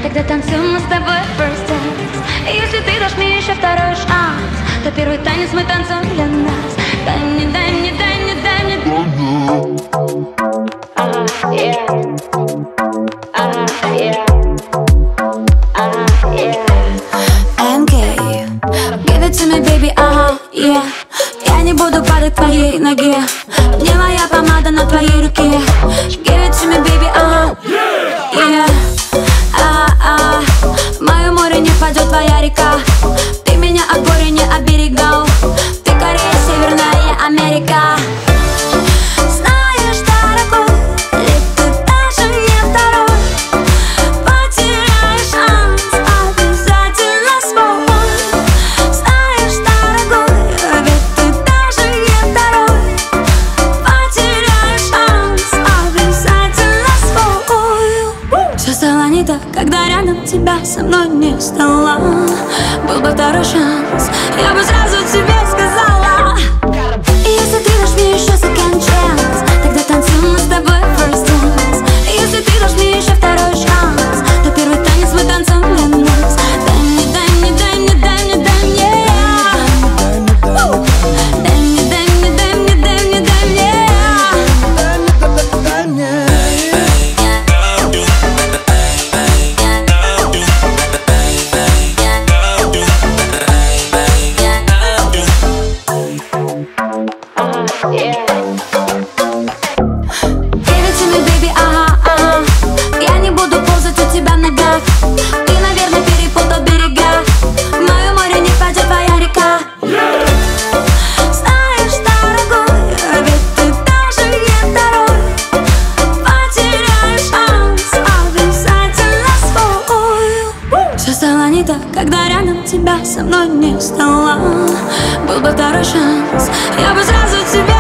Тогда танцуем мы с тобой first dance. И если ты дашь мне еще второй шанс, то первый танец мы танцуем для нас. Дай мне, дай мне, дай мне, дай мне. NK, give it to me, baby, yeah. Я не буду падать к твоей ноге. Мне моя помада на твоей руке. Give it to me, baby, yeah. В мое море не падет твоя река. Ты меня от горя не оберегал. Ты Корея, Северная, я Америка. Знаешь, дорогой, ведь ты даже не второй. Потеряешь шанс, обязательно свой. Знаешь, дорогой, ведь ты даже не второй. Потеряешь шанс, обязательно свой. Все стало не так, когда рядом тебя со мной не стало. Был бы второй шанс, я бы сразу тебе сказала. И если ты дашь мне еще second chance, тогда танцуем мы с тобой first dance. И если ты дашь мне еще второй шанс, то первый танец мы танцуем для нас. Дай мне, дай мне, дай мне, дай мне, дай мне. Дай мне, дай мне, дай мне, дай мне, дай мне. Give it to me, baby, Я не буду ползать у тебя в ногах. Ты, наверное, перепутал берега. В мое море не падет твоя река. Знаешь, дорогой, ведь ты даже не второй. Потеряешь шанс, обязательно свой. Все стало не так, когда рядом тебя со мной не стало. Был бы второй шанс, я бы сразу тебя